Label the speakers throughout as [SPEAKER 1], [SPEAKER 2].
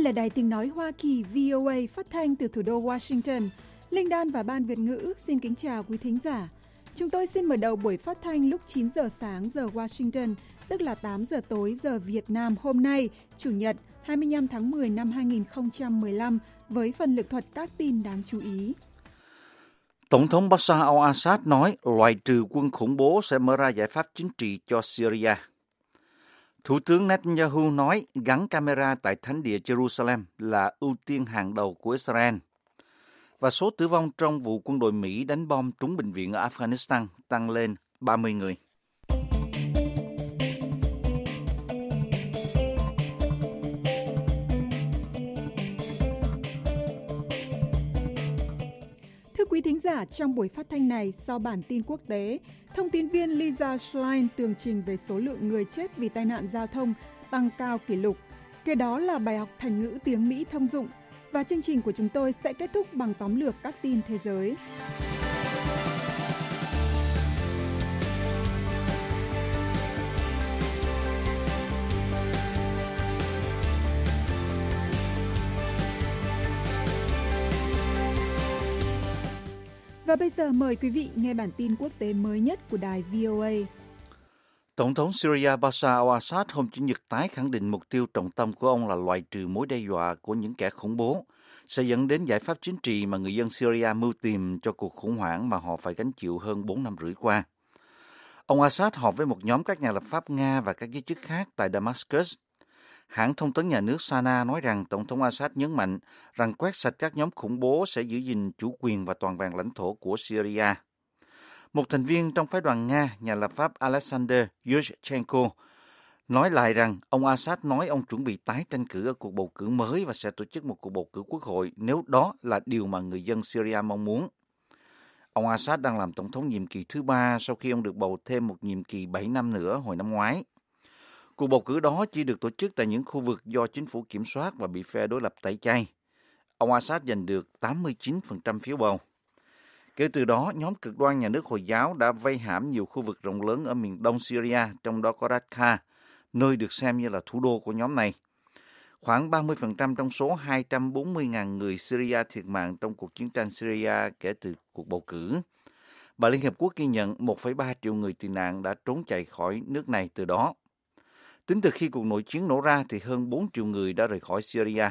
[SPEAKER 1] là Đài Tiếng nói Hoa Kỳ VOA phát thanh từ thủ đô Washington. Linh Đan và Ban Việt ngữ xin kính chào quý thính giả. Chúng tôi xin mở đầu buổi phát thanh lúc 9 giờ sáng giờ Washington, tức là 8 giờ tối giờ Việt Nam hôm nay, Chủ nhật 25 tháng 10 năm 2015 với phần lược thuật các tin đáng chú ý.
[SPEAKER 2] Tổng thống Bashar al-Assad nói loại trừ quân khủng bố sẽ mở ra giải pháp chính trị cho Syria. Thủ tướng Netanyahu nói gắn camera tại thánh địa Jerusalem là ưu tiên hàng đầu của Israel. Và số tử vong trong vụ quân đội Mỹ đánh bom trúng bệnh viện ở Afghanistan tăng lên 30 người.
[SPEAKER 1] Thưa quý thính giả, trong buổi phát thanh này, sau bản tin quốc tế, thông tin viên Lisa Schlein tường trình về số lượng người chết vì tai nạn giao thông tăng cao kỷ lục. Kế đó là bài học thành ngữ tiếng Mỹ thông dụng. Và chương trình của chúng tôi sẽ kết thúc bằng tóm lược các tin thế giới. Và bây giờ mời quý vị nghe bản tin quốc tế mới nhất của đài VOA.
[SPEAKER 2] Tổng thống Syria Bashar al-Assad hôm Chủ nhật tái khẳng định mục tiêu trọng tâm của ông là loại trừ mối đe dọa của những kẻ khủng bố, sẽ dẫn đến giải pháp chính trị mà người dân Syria mưu tìm cho cuộc khủng hoảng mà họ phải gánh chịu hơn 4 năm rưỡi qua. Ông Assad họp với một nhóm các nhà lập pháp Nga và các giới chức khác tại Damascus. Hãng thông tấn nhà nước Sana nói rằng Tổng thống Assad nhấn mạnh rằng quét sạch các nhóm khủng bố sẽ giữ gìn chủ quyền và toàn vẹn lãnh thổ của Syria. Một thành viên trong phái đoàn Nga, nhà lập pháp Alexander Yushchenko, nói lại rằng ông Assad nói ông chuẩn bị tái tranh cử ở cuộc bầu cử mới và sẽ tổ chức một cuộc bầu cử quốc hội nếu đó là điều mà người dân Syria mong muốn. Ông Assad đang làm tổng thống nhiệm kỳ thứ 3 sau khi ông được bầu thêm một nhiệm kỳ 7 năm nữa hồi năm ngoái. Cuộc bầu cử đó chỉ được tổ chức tại những khu vực do chính phủ kiểm soát và bị phe đối lập tẩy chay. Ông Assad giành được 89% phiếu bầu. Kể từ đó, nhóm cực đoan nhà nước Hồi giáo đã vây hãm nhiều khu vực rộng lớn ở miền đông Syria, trong đó có Raqqa, nơi được xem như là thủ đô của nhóm này. Khoảng 30% trong số 240.000 người Syria thiệt mạng trong cuộc chiến tranh Syria kể từ cuộc bầu cử. Và Liên Hiệp Quốc ghi nhận 1,3 triệu người tị nạn đã trốn chạy khỏi nước này từ đó. Tính từ khi cuộc nội chiến nổ ra thì hơn 4 triệu người đã rời khỏi Syria.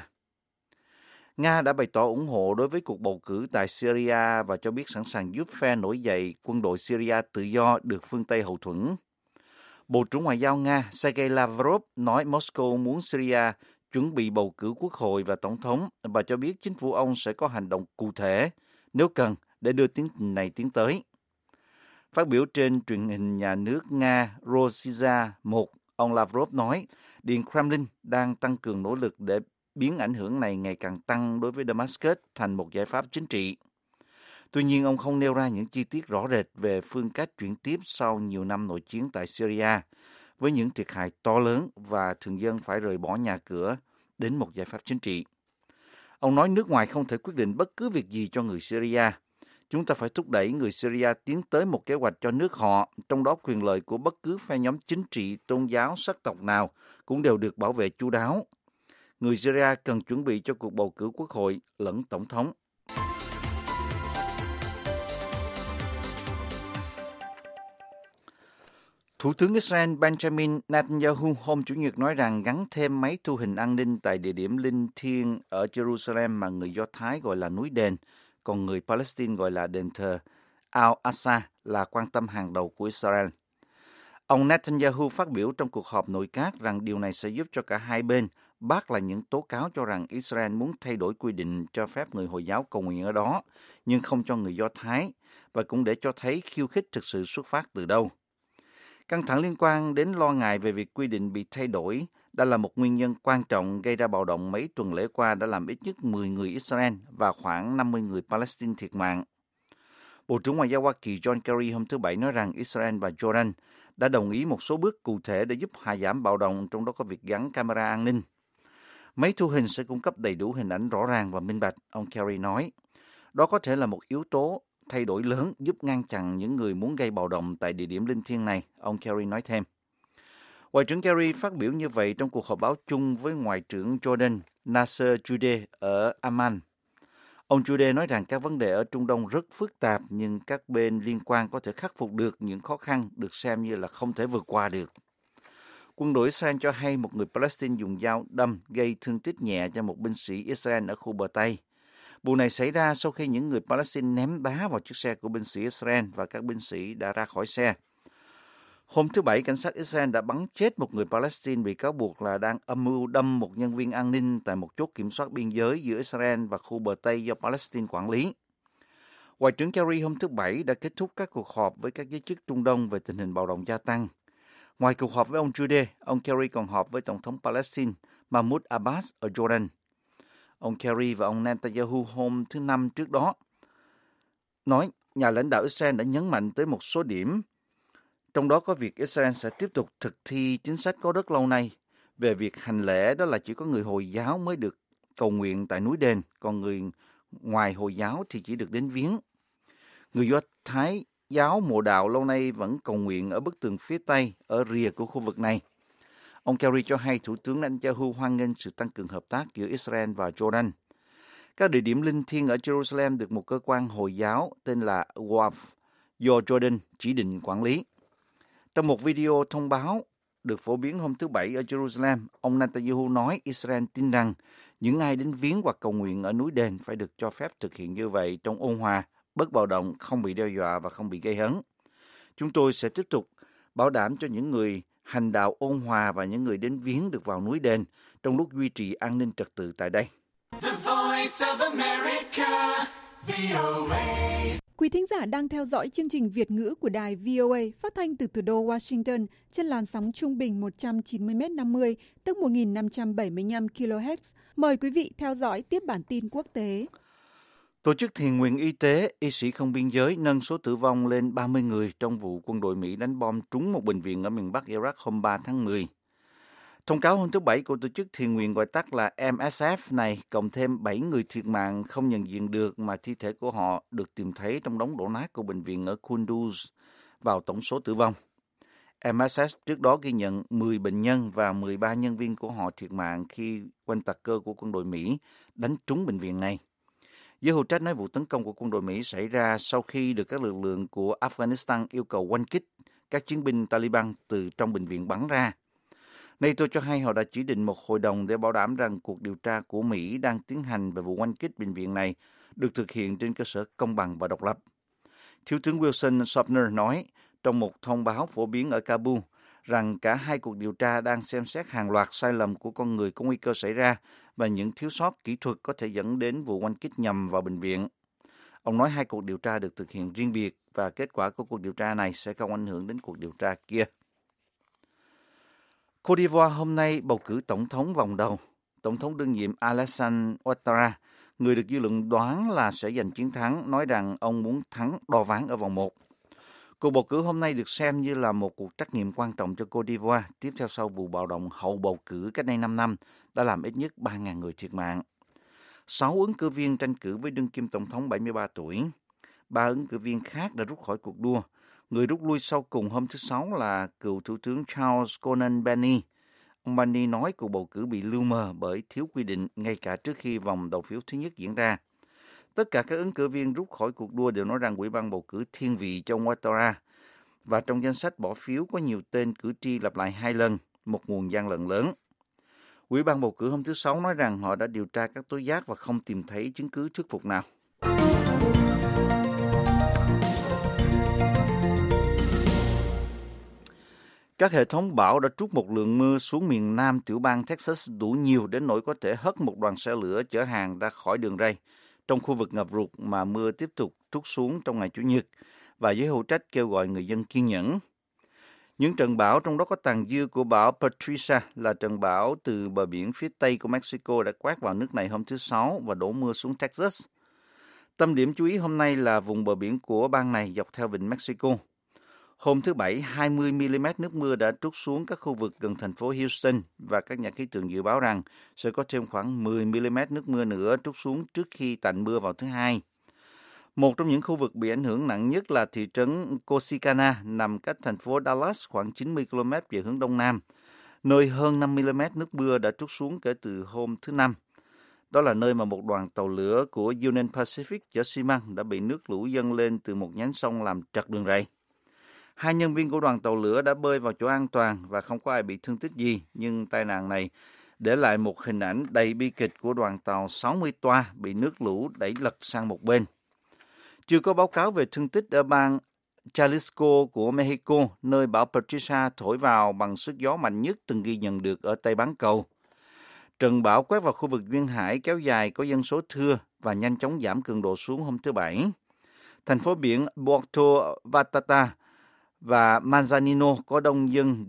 [SPEAKER 2] Nga đã bày tỏ ủng hộ đối với cuộc bầu cử tại Syria và cho biết sẵn sàng giúp phe nổi dậy quân đội Syria tự do được phương Tây hậu thuẫn. Bộ trưởng Ngoại giao Nga Sergei Lavrov nói Moscow muốn Syria chuẩn bị bầu cử quốc hội và tổng thống và cho biết chính phủ ông sẽ có hành động cụ thể nếu cần để đưa tiến trình này tiến tới. Phát biểu trên truyền hình nhà nước Nga Rossiya 1, ông Lavrov nói Điện Kremlin đang tăng cường nỗ lực để biến ảnh hưởng này ngày càng tăng đối với Damascus thành một giải pháp chính trị. Tuy nhiên, ông không nêu ra những chi tiết rõ rệt về phương cách chuyển tiếp sau nhiều năm nội chiến tại Syria, với những thiệt hại to lớn và thường dân phải rời bỏ nhà cửa đến một giải pháp chính trị. Ông nói nước ngoài không thể quyết định bất cứ việc gì cho người Syria. Chúng ta phải thúc đẩy người Syria tiến tới một kế hoạch cho nước họ, trong đó quyền lợi của bất cứ phe nhóm chính trị, tôn giáo, sắc tộc nào cũng đều được bảo vệ chu đáo. Người Syria cần chuẩn bị cho cuộc bầu cử quốc hội lẫn tổng thống. Thủ tướng Israel Benjamin Netanyahu hôm Chủ nhật nói rằng gắn thêm máy thu hình an ninh tại địa điểm linh thiêng ở Jerusalem mà người Do Thái gọi là núi đền, còn người Palestine gọi là đền thờ Al-Aqsa là quan tâm hàng đầu của Israel. Ông Netanyahu phát biểu trong cuộc họp nội các rằng điều này sẽ giúp cho cả hai bên bác lại những tố cáo cho rằng Israel muốn thay đổi quy định cho phép người Hồi giáo cầu nguyện ở đó, nhưng không cho người Do Thái, và cũng để cho thấy khiêu khích thực sự xuất phát từ đâu. Căng thẳng liên quan đến lo ngại về việc quy định bị thay đổi đã là một nguyên nhân quan trọng gây ra bạo động mấy tuần lễ qua đã làm ít nhất 10 người Israel và khoảng 50 người Palestine thiệt mạng. Bộ trưởng Ngoại giao Hoa Kỳ John Kerry hôm thứ Bảy nói rằng Israel và Jordan đã đồng ý một số bước cụ thể để giúp hạ giảm bạo động, trong đó có việc gắn camera an ninh. Máy thu hình sẽ cung cấp đầy đủ hình ảnh rõ ràng và minh bạch, ông Kerry nói. Đó có thể là một yếu tố thay đổi lớn giúp ngăn chặn những người muốn gây bạo động tại địa điểm linh thiêng này, ông Kerry nói thêm. Ngoại trưởng Kerry phát biểu như vậy trong cuộc họp báo chung với Ngoại trưởng Jordan Nasser Judeh ở Amman. Ông Judeh nói rằng các vấn đề ở Trung Đông rất phức tạp, nhưng các bên liên quan có thể khắc phục được những khó khăn được xem như là không thể vượt qua được. Quân đội Israel cho hay một người Palestine dùng dao đâm gây thương tích nhẹ cho một binh sĩ Israel ở khu bờ Tây. Vụ này xảy ra sau khi những người Palestine ném đá vào chiếc xe của binh sĩ Israel và các binh sĩ đã ra khỏi xe. Hôm thứ Bảy, cảnh sát Israel đã bắn chết một người Palestine bị cáo buộc là đang âm mưu đâm một nhân viên an ninh tại một chốt kiểm soát biên giới giữa Israel và khu bờ Tây do Palestine quản lý. Ngoại trưởng Kerry hôm thứ Bảy đã kết thúc các cuộc họp với các giới chức Trung Đông về tình hình bạo động gia tăng. Ngoài cuộc họp với ông Judeh, ông Kerry còn họp với Tổng thống Palestine Mahmoud Abbas ở Jordan. Ông Kerry và ông Netanyahu hôm thứ Năm trước đó nói nhà lãnh đạo Israel đã nhấn mạnh tới một số điểm, trong đó có việc Israel sẽ tiếp tục thực thi chính sách có rất lâu nay về việc hành lễ, đó là chỉ có người Hồi giáo mới được cầu nguyện tại núi đền, còn người ngoài Hồi giáo thì chỉ được đến viếng. Người Do Thái giáo mộ đạo lâu nay vẫn cầu nguyện ở bức tường phía Tây, ở rìa của khu vực này. Ông Kerry cho hay Thủ tướng Netanyahu hoan nghênh sự tăng cường hợp tác giữa Israel và Jordan. Các địa điểm linh thiêng ở Jerusalem được một cơ quan Hồi giáo tên là Waqf do Jordan chỉ định quản lý. Trong một video thông báo được phổ biến hôm thứ Bảy ở Jerusalem, ông Netanyahu nói Israel tin rằng những ai đến viếng hoặc cầu nguyện ở núi đền phải được cho phép thực hiện như vậy trong ôn hòa, bất bạo động, không bị đe dọa và không bị gây hấn. Chúng tôi sẽ tiếp tục bảo đảm cho những người hành đạo ôn hòa và những người đến viếng được vào núi đền trong lúc duy trì an ninh trật tự tại đây.
[SPEAKER 1] Quý thính giả đang theo dõi chương trình Việt ngữ của đài VOA phát thanh từ thủ đô Washington trên làn sóng trung bình 190m50, tức 1575 kHz. Mời quý vị theo dõi tiếp bản tin quốc tế.
[SPEAKER 2] Tổ chức Thiện nguyện y tế Y sĩ không biên giới nâng số tử vong lên 30 người trong vụ quân đội Mỹ đánh bom trúng một bệnh viện ở miền Bắc Iraq hôm 3 tháng 10. Thông cáo hôm thứ Bảy của tổ chức thiện nguyện gọi tắt là MSF này cộng thêm 7 người thiệt mạng không nhận diện được mà thi thể của họ được tìm thấy trong đống đổ nát của bệnh viện ở Kunduz vào tổng số tử vong. MSF trước đó ghi nhận 10 bệnh nhân và 13 nhân viên của họ thiệt mạng khi oanh tạc cơ của quân đội Mỹ đánh trúng bệnh viện này. Giới hữu trách nói vụ tấn công của quân đội Mỹ xảy ra sau khi được các lực lượng của Afghanistan yêu cầu oanh kích các chiến binh Taliban từ trong bệnh viện bắn ra. NATO cho hay họ đã chỉ định một hội đồng để bảo đảm rằng cuộc điều tra của Mỹ đang tiến hành về vụ oanh kích bệnh viện này được thực hiện trên cơ sở công bằng và độc lập. Thiếu tướng Wilson Sopner nói trong một thông báo phổ biến ở Kabul rằng cả hai cuộc điều tra đang xem xét hàng loạt sai lầm của con người có nguy cơ xảy ra và những thiếu sót kỹ thuật có thể dẫn đến vụ oanh kích nhằm vào bệnh viện. Ông nói hai cuộc điều tra được thực hiện riêng biệt và kết quả của cuộc điều tra này sẽ không ảnh hưởng đến cuộc điều tra kia. Côte d'Ivoire hôm nay bầu cử tổng thống vòng đầu. Tổng thống đương nhiệm Alassane Ouattara, người được dư luận đoán là sẽ giành chiến thắng, nói rằng ông muốn thắng đo ván ở vòng 1. Cuộc bầu cử hôm nay được xem như là một cuộc trắc nghiệm quan trọng cho Côte d'Ivoire, tiếp theo sau vụ bạo động hậu bầu cử cách đây 5 năm đã làm ít nhất 3.000 người thiệt mạng. 6 ứng cử viên tranh cử với đương kim tổng thống 73 tuổi. 3 ứng cử viên khác đã rút khỏi cuộc đua. Người rút lui sau cùng hôm thứ Sáu là cựu Thủ tướng Charles Konan Banny. Ông Banny nói cuộc bầu cử bị lu mờ bởi thiếu quy định ngay cả trước khi vòng đầu phiếu thứ nhất diễn ra. Tất cả các ứng cử viên rút khỏi cuộc đua đều nói rằng Ủy ban bầu cử thiên vị cho Ouattara và trong danh sách bỏ phiếu có nhiều tên cử tri lặp lại 2 lần, một nguồn gian lận lớn. Ủy ban bầu cử hôm thứ Sáu nói rằng họ đã điều tra các tố giác và không tìm thấy chứng cứ thuyết phục nào. Các hệ thống bão đã trút một lượng mưa xuống miền nam tiểu bang Texas đủ nhiều đến nỗi có thể hất một đoàn xe lửa chở hàng ra khỏi đường ray trong khu vực ngập lụt mà mưa tiếp tục trút xuống trong ngày Chủ nhật, và giới hữu trách kêu gọi người dân kiên nhẫn. Những trận bão trong đó có tàn dư của bão Patricia là trận bão từ bờ biển phía tây của Mexico đã quét vào nước này hôm thứ Sáu và đổ mưa xuống Texas. Tâm điểm chú ý hôm nay là vùng bờ biển của bang này dọc theo vịnh Mexico. Hôm thứ Bảy, 20 mm nước mưa đã trút xuống các khu vực gần thành phố Houston và các nhà khí tượng dự báo rằng sẽ có thêm khoảng 10 mm nước mưa nữa trút xuống trước khi tạnh mưa vào thứ Hai. Một trong những khu vực bị ảnh hưởng nặng nhất là thị trấn Corsicana, nằm cách thành phố Dallas khoảng 90 km về hướng đông nam, nơi hơn 5 mm nước mưa đã trút xuống kể từ hôm thứ Năm. Đó là nơi mà một đoàn tàu lửa của Union Pacific chở xi măng đã bị nước lũ dâng lên từ một nhánh sông làm trật đường ray. 2 nhân viên của đoàn tàu lửa đã bơi vào chỗ an toàn và không có ai bị thương tích gì, nhưng tai nạn này để lại một hình ảnh đầy bi kịch của đoàn tàu 60 toa bị nước lũ đẩy lật sang một bên. Chưa có báo cáo về thương tích ở bang Jalisco của Mexico, nơi bão Patricia thổi vào bằng sức gió mạnh nhất từng ghi nhận được ở Tây bán cầu. Trận bão quét vào khu vực duyên hải kéo dài có dân số thưa và nhanh chóng giảm cường độ xuống hôm thứ Bảy. Thành phố biển Puerto Vallarta và Manzanillo có đông dân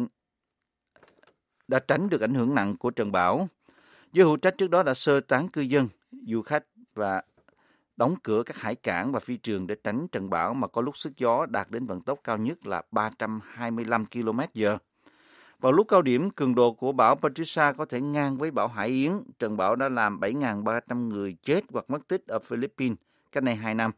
[SPEAKER 2] đã tránh được ảnh hưởng nặng của trận bão. Giới hữu trách trước đó đã sơ tán cư dân, du khách và đóng cửa các hải cảng và phi trường để tránh trận bão mà có lúc sức gió đạt đến vận tốc cao nhất là 325 km/h. Vào lúc cao điểm, cường độ của bão Patricia có thể ngang với bão Hải Yến. Trận bão đã làm 7.300 người chết hoặc mất tích ở Philippines cách đây 2 năm.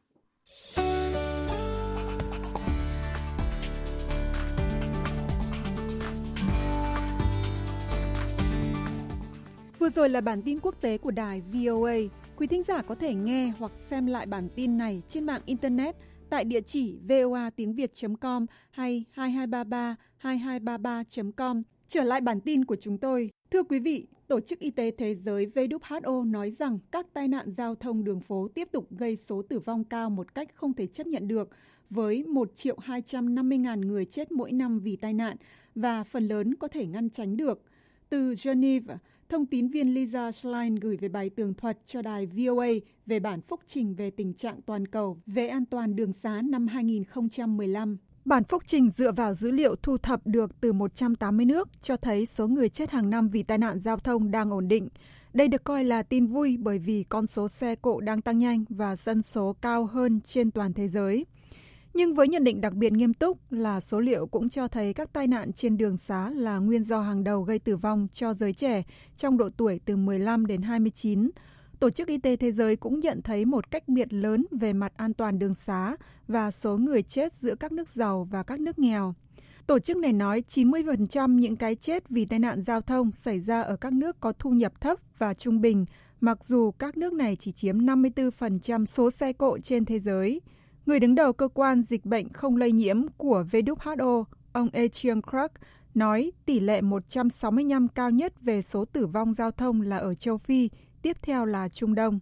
[SPEAKER 1] Vừa rồi là bản tin quốc tế của đài VOA. Quý thính giả có thể nghe hoặc xem lại bản tin này trên mạng Internet tại địa chỉ voatiengviet.com hay 2233-2233.com. Trở lại bản tin của chúng tôi. Thưa quý vị, Tổ chức Y tế Thế giới WHO nói rằng các tai nạn giao thông đường phố tiếp tục gây số tử vong cao một cách không thể chấp nhận được, với 1.250.000 người chết mỗi năm vì tai nạn và phần lớn có thể ngăn tránh được. Từ Geneva, thông tín viên Lisa Schlein gửi về bài tường thuật cho đài VOA về bản phúc trình về tình trạng toàn cầu về an toàn đường xá năm 2015. Bản phúc trình dựa vào dữ liệu thu thập được từ 180 nước cho thấy số người chết hàng năm vì tai nạn giao thông đang ổn định. Đây được coi là tin vui bởi vì con số xe cộ đang tăng nhanh và dân số cao hơn trên toàn thế giới. Nhưng với nhận định đặc biệt nghiêm túc là số liệu cũng cho thấy các tai nạn trên đường xá là nguyên do hàng đầu gây tử vong cho giới trẻ trong độ tuổi từ 15 đến 29. Tổ chức Y tế Thế giới cũng nhận thấy một cách biệt lớn về mặt an toàn đường xá và số người chết giữa các nước giàu và các nước nghèo. Tổ chức này nói 90% những cái chết vì tai nạn giao thông xảy ra ở các nước có thu nhập thấp và trung bình, mặc dù các nước này chỉ chiếm 54% số xe cộ trên thế giới. Người đứng đầu cơ quan dịch bệnh không lây nhiễm của WHO, ông Etienne Krug, nói tỷ lệ 165 cao nhất về số tử vong giao thông là ở châu Phi, tiếp theo là Trung Đông.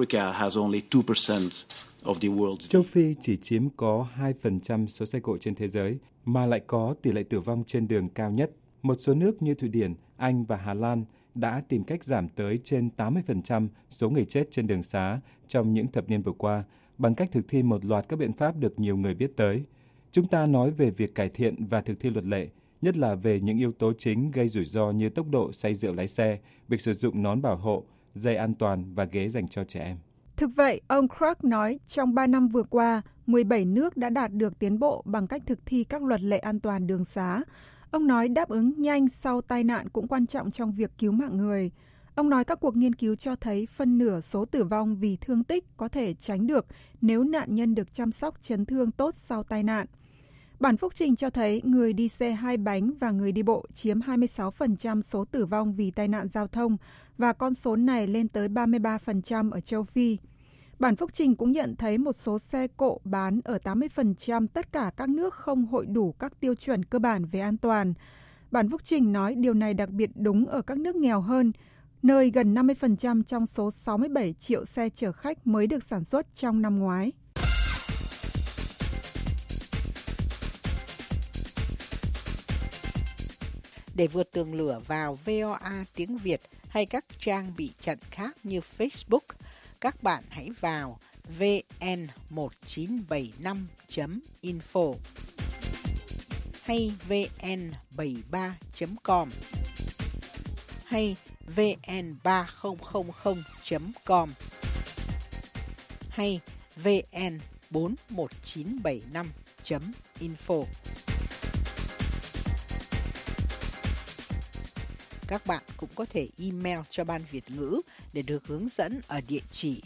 [SPEAKER 3] Châu Phi chỉ chiếm có 2% số xe cộ trên thế giới, mà lại có tỷ lệ tử vong trên đường cao nhất. Một số nước như Thụy Điển, Anh và Hà Lan đã tìm cách giảm tới trên 80% số người chết trên đường xá trong những thập niên vừa qua, bằng cách thực thi một loạt các biện pháp được nhiều người biết tới. Chúng ta nói về việc cải thiện và thực thi luật lệ, nhất là về những yếu tố chính gây rủi ro như tốc độ, say rượu lái xe, việc sử dụng nón bảo hộ, dây an toàn và ghế dành cho trẻ em.
[SPEAKER 1] Thực vậy, ông Krug nói trong 3 năm vừa qua, 17 nước đã đạt được tiến bộ bằng cách thực thi các luật lệ an toàn đường xá. Ông nói đáp ứng nhanh sau tai nạn cũng quan trọng trong việc cứu mạng người. Ông nói các cuộc nghiên cứu cho thấy phân nửa số tử vong vì thương tích có thể tránh được nếu nạn nhân được chăm sóc chấn thương tốt sau tai nạn. Bản phúc trình cho thấy người đi xe hai bánh và người đi bộ chiếm 26% số tử vong vì tai nạn giao thông và con số này lên tới 33% ở châu Phi. Bản phúc trình cũng nhận thấy một số xe cộ bán ở 80% tất cả các nước không hội đủ các tiêu chuẩn cơ bản về an toàn. Bản phúc trình nói điều này đặc biệt đúng ở các nước nghèo hơn, nơi gần 50% trong số 67 triệu xe chở khách mới được sản xuất trong năm ngoái.
[SPEAKER 4] Để vượt tường lửa vào VOA tiếng Việt hay các trang bị chặn khác như Facebook, các bạn hãy vào vn1975.info hay vn73.com hay vn3000.com hay vn41975.info. Các bạn cũng có thể email cho Ban Việt ngữ để được hướng dẫn ở địa chỉ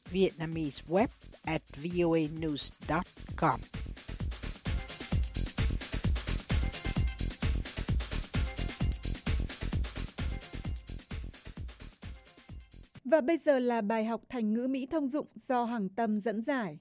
[SPEAKER 4] vietnameseweb@voanews.com.
[SPEAKER 1] Và bây giờ là bài học thành ngữ Mỹ thông dụng do Hằng Tâm dẫn giải.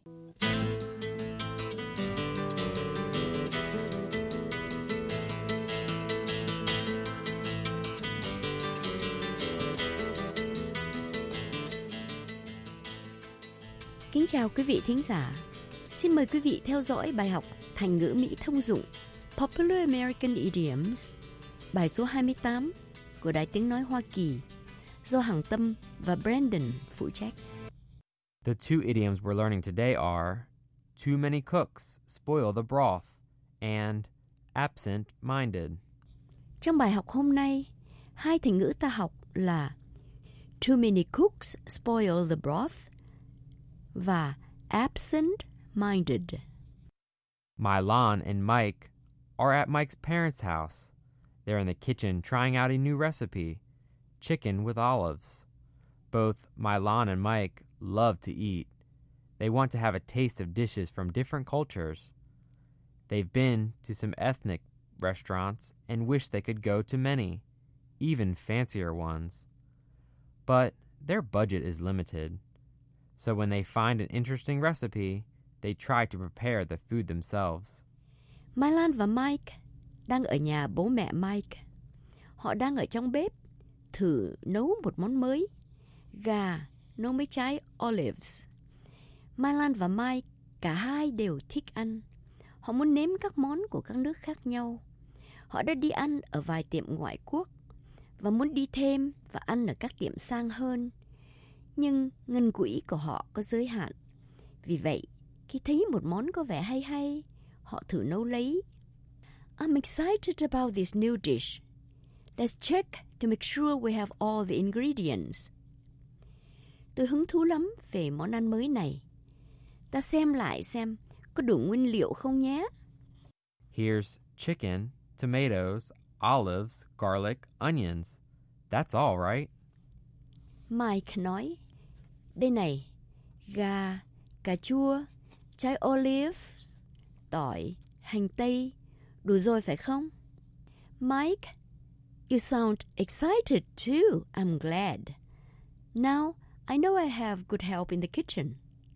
[SPEAKER 5] Kính chào quý vị thính giả. Xin mời quý vị theo dõi bài học thành ngữ Mỹ thông dụng Popular American Idioms, bài số 28 của Đài Tiếng Nói Hoa Kỳ do Hằng Tâm và Brandon phụ trách.
[SPEAKER 6] The two idioms we're learning today are too many cooks spoil the broth and absent-minded.
[SPEAKER 5] Trong bài học hôm nay, hai thành ngữ ta học là too many cooks spoil the broth và absent-minded.
[SPEAKER 6] Mylan and Mike are at Mike's parents' house. They're in the kitchen trying out a new recipe, chicken with olives. Both Mylan and Mike love to eat. They want to have a taste of dishes from different cultures. They've been to some ethnic restaurants and wish they could go to many, even fancier ones. But their budget is limited. So when they find an interesting recipe, they try to prepare the food themselves.
[SPEAKER 5] Mylan và Mike đang ở nhà bố mẹ Mike. Họ đang ở trong bếp thử nấu một món mới, gà nấu mấy trái olives. Mylan và Mike cả hai đều thích ăn. Họ muốn nếm các món của các nước khác nhau. Họ đã đi ăn ở vài tiệm ngoại quốc và muốn đi thêm và ăn ở các tiệm sang hơn. Nhưng ngân quỹ của họ có giới hạn. Vì vậy, khi thấy một món có vẻ hay hay, họ thử nấu lấy. I'm excited about this new dish. Let's check to make sure we have all the ingredients. Tôi hứng thú lắm về món ăn mới này. Ta xem lại xem có đủ nguyên liệu không nhé.
[SPEAKER 6] Here's chicken, tomatoes, olives, garlic, onions. That's all, right?
[SPEAKER 5] Mike nói, đây này, gà, cà chua, trái olives, tỏi, hành tây, đủ rồi phải không? Mike, you sound excited too. I'm glad. Now I know I have good help in the kitchen.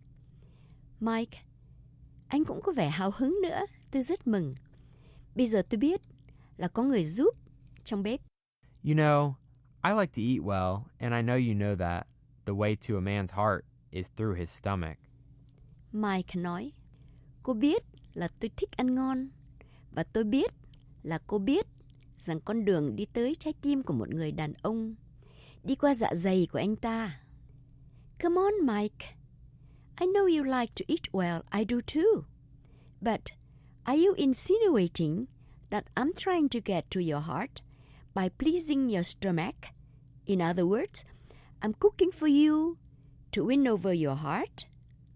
[SPEAKER 5] Mike, anh cũng có vẻ hào hứng nữa. Tôi rất mừng. Bây giờ tôi biết là có người giúp trong bếp.
[SPEAKER 6] You know, I like to eat well, and I know you know that. The way to a man's heart is through his stomach.
[SPEAKER 5] Mike nói, cô biết là tôi thích ăn ngon. Và tôi biết là cô biết rằng con đường đi tới trái tim của một người đàn ông đi qua dạ dày của anh ta. Come on, Mike. I know you like to eat well. I do too. But are you insinuating that I'm trying to get to your heart by pleasing your stomach? In other words, I'm cooking for you to win over your heart?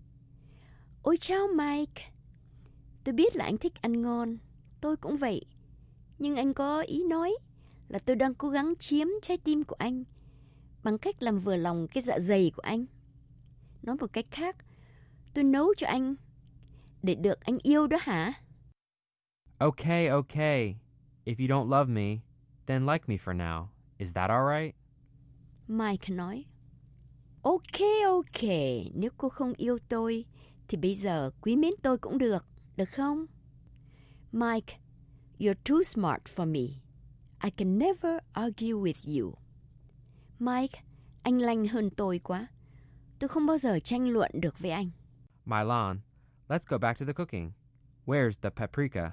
[SPEAKER 5] Ôi chao Mike. Tôi biết là anh thích ăn ngon. Tôi cũng vậy. Nhưng anh có ý nói là tôi đang cố gắng chiếm trái tim của anh bằng cách làm vừa lòng cái dạ dày của anh. Nói một cách khác, tôi nấu cho anh để được anh yêu đó hả?
[SPEAKER 6] Okay. If you don't love me, then like me for now. Is that all right?
[SPEAKER 5] Mike nói, Ok. Nếu cô không yêu tôi, thì bây giờ quý mến tôi cũng được không? Mike, you're too smart for me. I can never argue with you. Mike, anh lanh hơn tôi quá. Tôi không bao giờ tranh luận được với anh.
[SPEAKER 6] Mylan, let's go back to the cooking. Where's the paprika?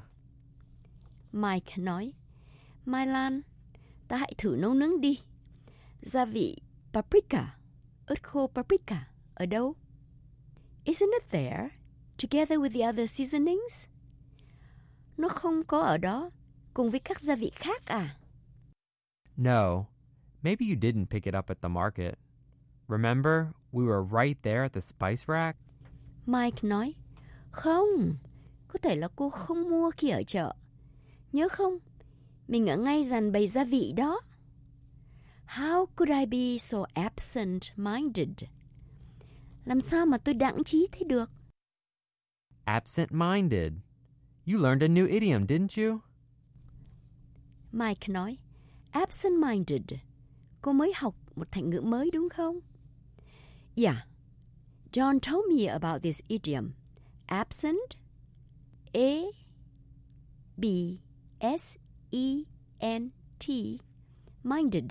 [SPEAKER 5] Mike nói, Mylan, ta hãy thử nấu nướng đi. Gia vị paprika, ớt khô paprika, ở đâu? Isn't it there, together with the other seasonings? Nó không có ở đó, cùng với các gia vị khác à?
[SPEAKER 6] No, maybe you didn't pick it up at the market. Remember, we were right there at the spice rack?
[SPEAKER 5] Mike nói, không, có thể là cô không mua khi ở chợ. Nhớ không, mình ở ngay dàn bày gia vị đó. How could I be so absent-minded? Làm sao mà tôi đãng trí thế được?
[SPEAKER 6] Absent-minded. You learned a new idiom, didn't you?
[SPEAKER 5] Mike nói, absent-minded. Cô mới học một thành ngữ mới đúng không? Yeah. John told me about this idiom. Absent, A-B-S-E-N-T, minded,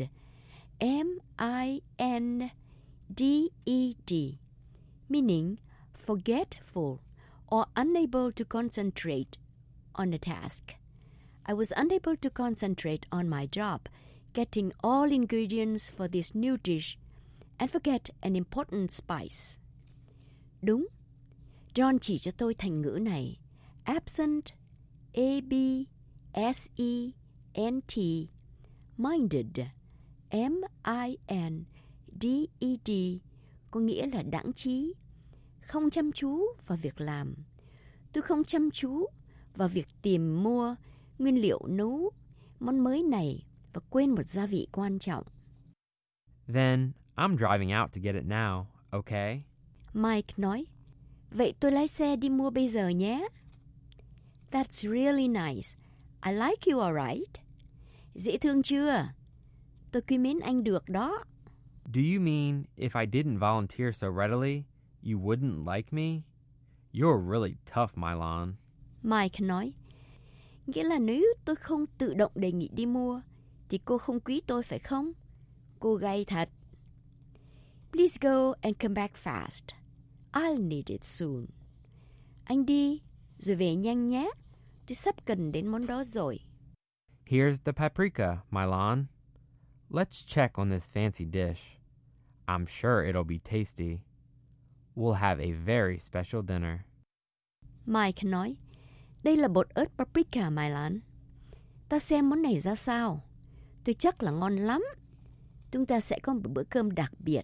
[SPEAKER 5] M-I-N-D-E-D, meaning forgetful or unable to concentrate on a task. I was unable to concentrate on my job, getting all ingredients for this new dish, and forget an important spice. Đúng. John chỉ cho tôi thành ngữ này. Absent, A-B-S-E-N-T, minded, M-I-N-D-E-D, có nghĩa là đãng trí, không chăm chú vào việc làm. Tôi không chăm chú vào việc tìm mua nguyên liệu nấu món mới này và quên một gia vị quan trọng.
[SPEAKER 6] Then I'm driving out to get it now, okay?
[SPEAKER 5] Mike nói, vậy tôi lái xe đi mua bây giờ nhé. That's really nice. I like you alright. Dễ thương chưa? Tôi quý mến anh được đó.
[SPEAKER 6] Do you mean if I didn't volunteer so readily, you wouldn't like me? You're really tough, Mylon.
[SPEAKER 5] Mike nói, nghĩa là nếu tôi không tự động đề nghị đi mua, thì cô không quý tôi phải không? Cô gay thật. Please go and come back fast. I'll need it soon. Anh đi, rồi về nhanh nhé. Tôi sắp cần đến món đó rồi.
[SPEAKER 6] Here's the paprika, Mylon. Let's check on this fancy dish. I'm sure it'll be tasty. We'll have a very special dinner.
[SPEAKER 5] Mike nói, đây là bột ớt paprika, Mylon. Ta xem món này ra sao. Tôi chắc là ngon lắm. Chúng ta sẽ có một bữa cơm đặc biệt.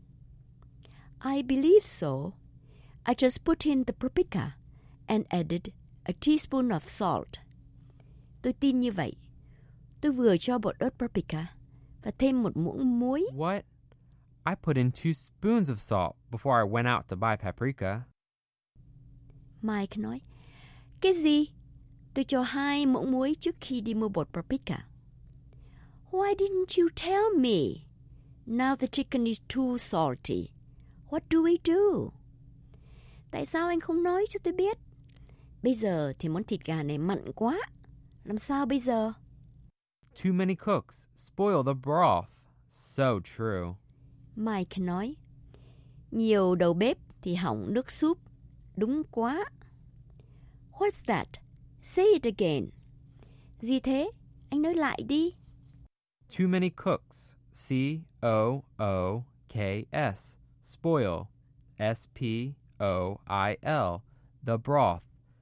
[SPEAKER 5] I believe so. I just put in the paprika and added a teaspoon of salt. Tôi tin như vậy. Tôi vừa cho bột ớt paprika và thêm một muỗng muối.
[SPEAKER 6] What? I put in 2 spoons of salt before I went out to buy paprika.
[SPEAKER 5] Mike nói, cái gì? Tôi cho 2 muỗng muối trước khi đi mua bột paprika. Why didn't you tell me? Now the chicken is too salty. What do we do? Tại sao anh không nói cho tôi biết? Bây giờ thì món thịt gà này mặn quá. Làm sao bây giờ?
[SPEAKER 6] Too many cooks spoil the broth. So true.
[SPEAKER 5] Mike nói, nhiều đầu bếp thì hỏng nước súp. Đúng quá. What's that? Say it again. Gì thế? Anh nói lại đi.
[SPEAKER 6] Too many cooks. C-O-O-K-S. Spoil. S-P-O-I-L. The broth.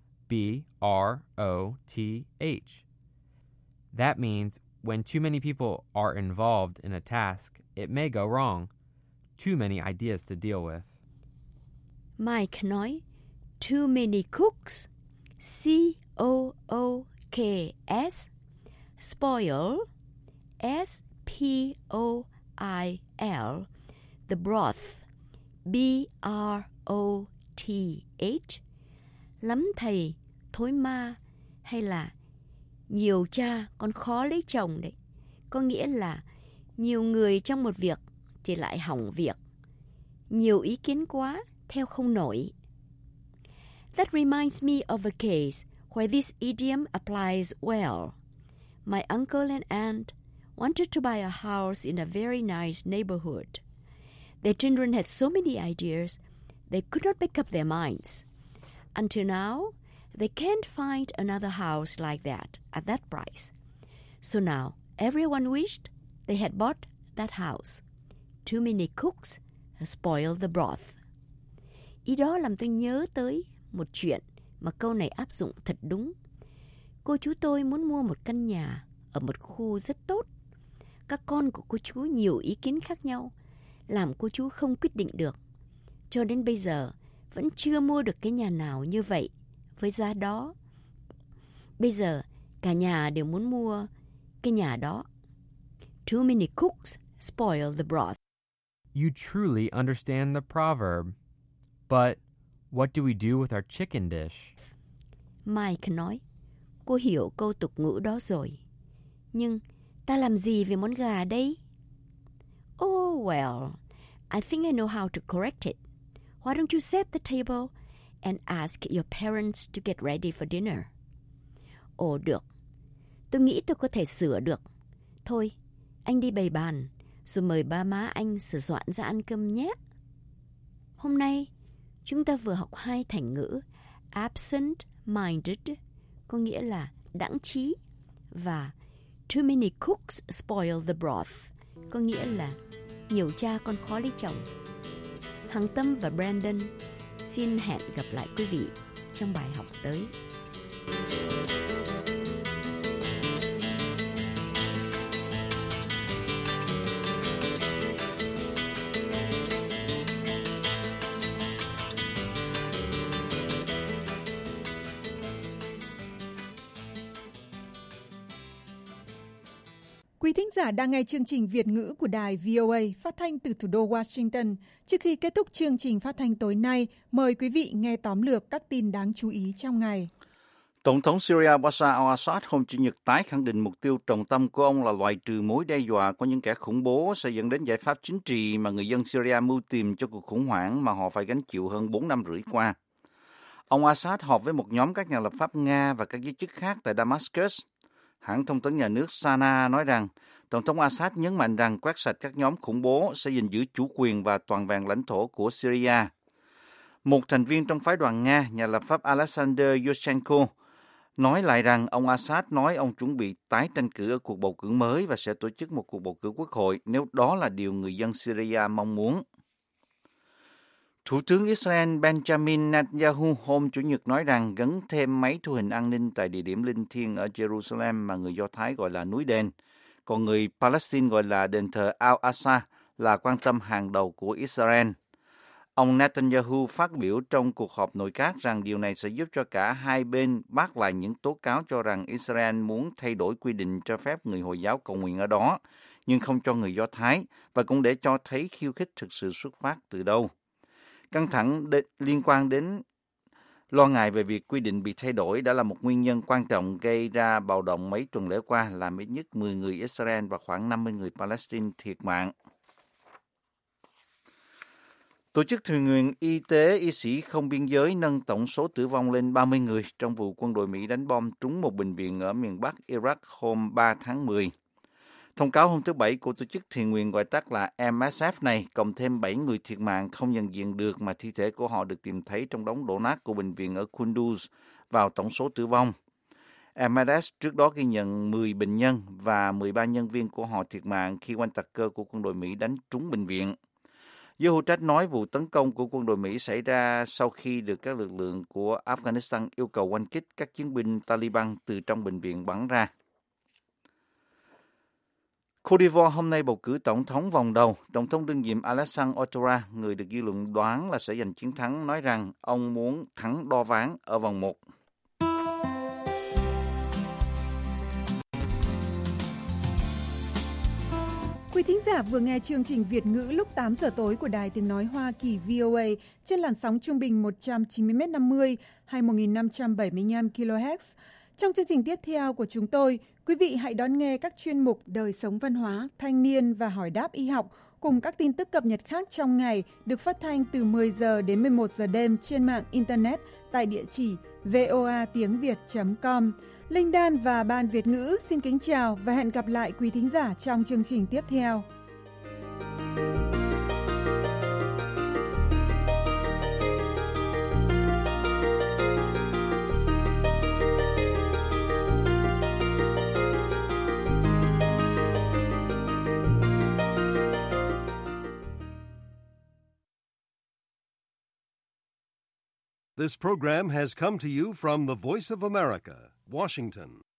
[SPEAKER 6] B-R-O-T-H. That means when too many people are involved in a task, it may go wrong. Too many ideas to deal with.
[SPEAKER 5] Mike nói, too many cooks. C-O-O-K-S. Spoil. S-P-O-I-L. The broth. B-R-O-T-H. Lắm thầy, thối ma, hay là nhiều cha còn khó lấy chồng đấy. Có nghĩa là nhiều người trong một việc thì lại hỏng việc. Nhiều ý kiến quá, theo không nổi. That reminds me of a case where this idiom applies well. My uncle and aunt wanted to buy a house in a very nice neighborhood. Their children had so many ideas, they could not make up their minds. Until now, they can't find another house like that at that price. So now, everyone wished they had bought that house. Too many cooks spoil the broth. Ý đó làm tôi nhớ tới một chuyện mà câu này áp dụng thật đúng. Cô chú tôi muốn mua một căn nhà ở một khu rất tốt. Các con của cô chú nhiều ý kiến khác nhau, làm cô chú không quyết định được. Cho đến bây giờ, vẫn chưa mua được cái nhà nào như vậy, với giá đó. Bây giờ, cả nhà đều muốn mua cái nhà đó. Too many cooks spoil the broth.
[SPEAKER 6] You truly understand the proverb. But what do we do with our chicken dish?
[SPEAKER 5] Mike nói, cô hiểu câu tục ngữ đó rồi. Nhưng ta làm gì về món gà đây? Oh well, I think I know how to correct it. Why don't you set the table and ask your parents to get ready for dinner? Ồ được, tôi nghĩ tôi có thể sửa được. Thôi, anh đi bày bàn, rồi mời ba má anh sửa soạn ra ăn cơm nhé. Hôm nay, chúng ta vừa học 2 thành ngữ absent-minded, có nghĩa là đãng trí, và too many cooks spoil the broth, có nghĩa là nhiều cha con khó lấy chồng. Hằng Tâm và Brandon xin hẹn gặp lại quý vị trong bài học tới.
[SPEAKER 1] Quý thính giả đang nghe chương trình Việt ngữ của đài VOA phát thanh từ thủ đô Washington. Trước khi kết thúc chương trình phát thanh tối nay, mời quý vị nghe tóm lược các tin đáng chú ý trong ngày.
[SPEAKER 2] Tổng thống Syria Bashar al-Assad hôm Chủ nhật tái khẳng định mục tiêu trọng tâm của ông là loại trừ mối đe dọa của những kẻ khủng bố sẽ dẫn đến giải pháp chính trị mà người dân Syria mưu tìm cho cuộc khủng hoảng mà họ phải gánh chịu hơn 4 năm rưỡi qua. Ông Assad họp với một nhóm các nhà lập pháp Nga và các giới chức khác tại Damascus. Hãng thông tấn nhà nước Sana nói rằng Tổng thống Assad nhấn mạnh rằng quét sạch các nhóm khủng bố sẽ gìn giữ chủ quyền và toàn vẹn lãnh thổ của Syria. Một thành viên trong phái đoàn Nga, nhà lập pháp Alexander Yushchenko, nói lại rằng ông Assad nói ông chuẩn bị tái tranh cử ở cuộc bầu cử mới và sẽ tổ chức một cuộc bầu cử quốc hội nếu đó là điều người dân Syria mong muốn. Thủ tướng Israel Benjamin Netanyahu hôm Chủ nhật nói rằng gắn thêm máy thu hình an ninh tại địa điểm linh thiêng ở Jerusalem mà người Do Thái gọi là núi đền, còn người Palestine gọi là đền thờ Al-Aqsa là quan tâm hàng đầu của Israel. Ông Netanyahu phát biểu trong cuộc họp nội các rằng điều này sẽ giúp cho cả hai bên bác lại những tố cáo cho rằng Israel muốn thay đổi quy định cho phép người Hồi giáo cầu nguyện ở đó, nhưng không cho người Do Thái, và cũng để cho thấy khiêu khích thực sự xuất phát từ đâu. Căng thẳng liên quan đến lo ngại về việc quy định bị thay đổi đã là một nguyên nhân quan trọng gây ra bạo động mấy tuần lễ qua, làm ít nhất 10 người Israel và khoảng 50 người Palestine thiệt mạng. Tổ chức thiện nguyện y tế Y sĩ Không Biên Giới nâng tổng số tử vong lên 30 người trong vụ quân đội Mỹ đánh bom trúng một bệnh viện ở miền Bắc Iraq hôm 3 tháng 10. Thông cáo hôm thứ Bảy của tổ chức thiện nguyện gọi tắt là MSF này cộng thêm 7 người thiệt mạng không nhận diện được mà thi thể của họ được tìm thấy trong đống đổ nát của bệnh viện ở Kunduz vào tổng số tử vong. MSF trước đó ghi nhận 10 bệnh nhân và 13 nhân viên của họ thiệt mạng khi oanh tạc cơ của quân đội Mỹ đánh trúng bệnh viện. Giới hữu trách nói vụ tấn công của quân đội Mỹ xảy ra sau khi được các lực lượng của Afghanistan yêu cầu oanh kích các chiến binh Taliban từ trong bệnh viện bắn ra. Côte d'Ivoire hôm nay bầu cử tổng thống vòng đầu. Tổng thống đương nhiệm Alassane Ouattara, người được dư luận đoán là sẽ giành chiến thắng, nói rằng ông muốn thắng đo ván ở vòng 1.
[SPEAKER 1] Quý thính giả vừa nghe chương trình Việt ngữ lúc 8 giờ tối của Đài Tiếng Nói Hoa Kỳ VOA trên làn sóng trung bình 190m50 hay 1575 kHz. Trong chương trình tiếp theo của chúng tôi, quý vị hãy đón nghe các chuyên mục Đời sống văn hóa, thanh niên và hỏi đáp y học cùng các tin tức cập nhật khác trong ngày được phát thanh từ 10 giờ đến 11 giờ đêm trên mạng Internet tại địa chỉ voatiengviet.com. Linh Đan và Ban Việt ngữ xin kính chào và hẹn gặp lại quý thính giả trong chương trình tiếp theo.
[SPEAKER 7] This program has come to you from the Voice of America, Washington.